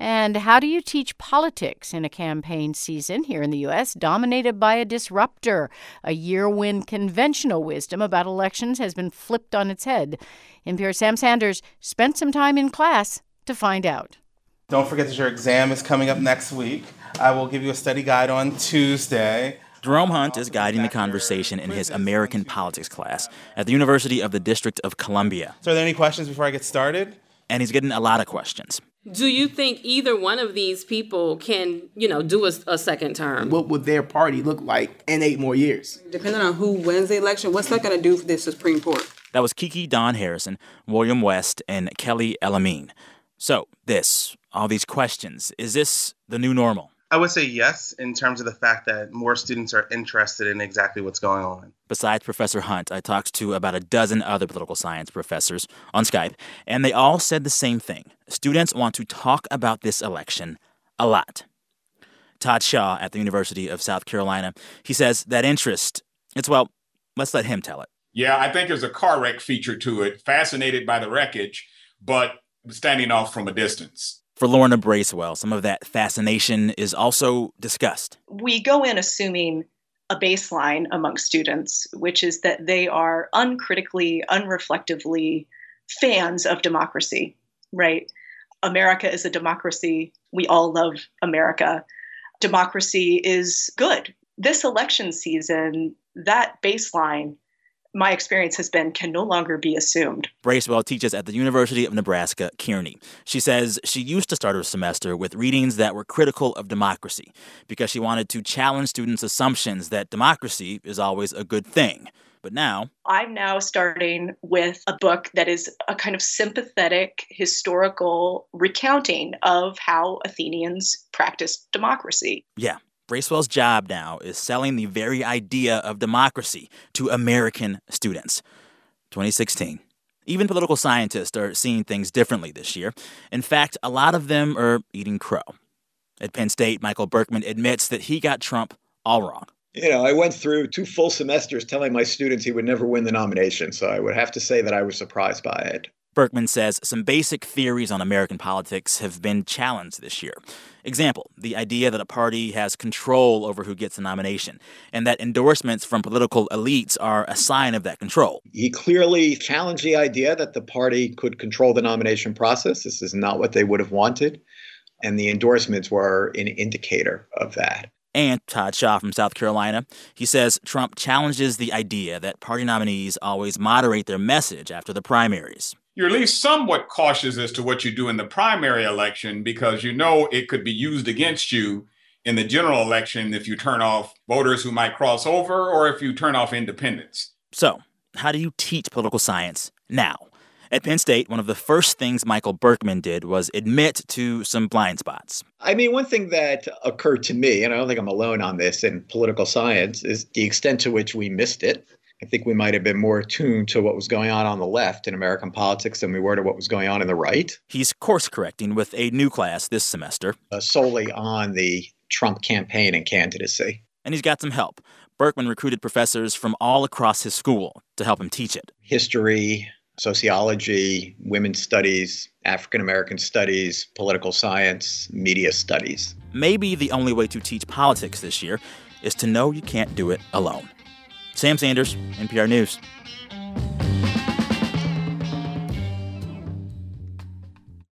And how do you teach politics in a campaign season here in the U.S. dominated by a disruptor, a year when conventional wisdom about elections has been flipped on its head? NPR's Sam Sanders spent some time in class to find out. Don't forget that your exam is coming up next week. I will give you a study guide on Tuesday. Jerome Hunt is guiding the conversation in his American politics class at the University of the District of Columbia. So are there any questions before I get started? And he's getting a lot of questions. Do you think either one of these people can, do a second term? What would their party look like in 8 more years? Depending on who wins the election, what's that going to do for the Supreme Court? That was Kiki Dawn Harrison, William West, and Kelly Elamine. So all these questions, is this the new normal? I would say yes, in terms of the fact that more students are interested in exactly what's going on. Besides Professor Hunt, I talked to about a dozen other political science professors on Skype, and they all said the same thing. Students want to talk about this election a lot. Todd Shaw at the University of South Carolina, he says that interest, let's let him tell it. Yeah, I think there's a car wreck feature to it, fascinated by the wreckage, but standing off from a distance. For Lorna Bracewell, some of that fascination is also discussed. We go in assuming a baseline among students, which is that they are uncritically, unreflectively fans of democracy, right? America is a democracy. We all love America. Democracy is good. This election season, that baseline, my experience has been, can no longer be assumed. Bracewell teaches at the University of Nebraska, Kearney. She says she used to start her semester with readings that were critical of democracy because she wanted to challenge students' assumptions that democracy is always a good thing. But now I'm now starting with a book that is a kind of sympathetic historical recounting of how Athenians practiced democracy. Yeah. Bracewell's job now is selling the very idea of democracy to American students. 2016. Even political scientists are seeing things differently this year. In fact, a lot of them are eating crow. At Penn State, Michael Berkman admits that he got Trump all wrong. I went through 2 full semesters telling my students he would never win the nomination, so I would have to say that I was surprised by it. Berkman says some basic theories on American politics have been challenged this year. Example, the idea that a party has control over who gets the nomination, and that endorsements from political elites are a sign of that control. He clearly challenged the idea that the party could control the nomination process. This is not what they would have wanted, and the endorsements were an indicator of that. And Todd Shaw from South Carolina, he says Trump challenges the idea that party nominees always moderate their message after the primaries. You're at least somewhat cautious as to what you do in the primary election because it could be used against you in the general election if you turn off voters who might cross over or if you turn off independents. So, how do you teach political science now? At Penn State, one of the first things Michael Berkman did was admit to some blind spots. One thing that occurred to me, and I don't think I'm alone on this in political science, is the extent to which we missed it. I think we might have been more attuned to what was going on the left in American politics than we were to what was going on the right. He's course correcting with a new class this semester. Solely on the Trump campaign and candidacy. And he's got some help. Berkman recruited professors from all across his school to help him teach it. History, sociology, women's studies, African American studies, political science, media studies. Maybe the only way to teach politics this year is to know you can't do it alone. Sam Sanders, NPR News.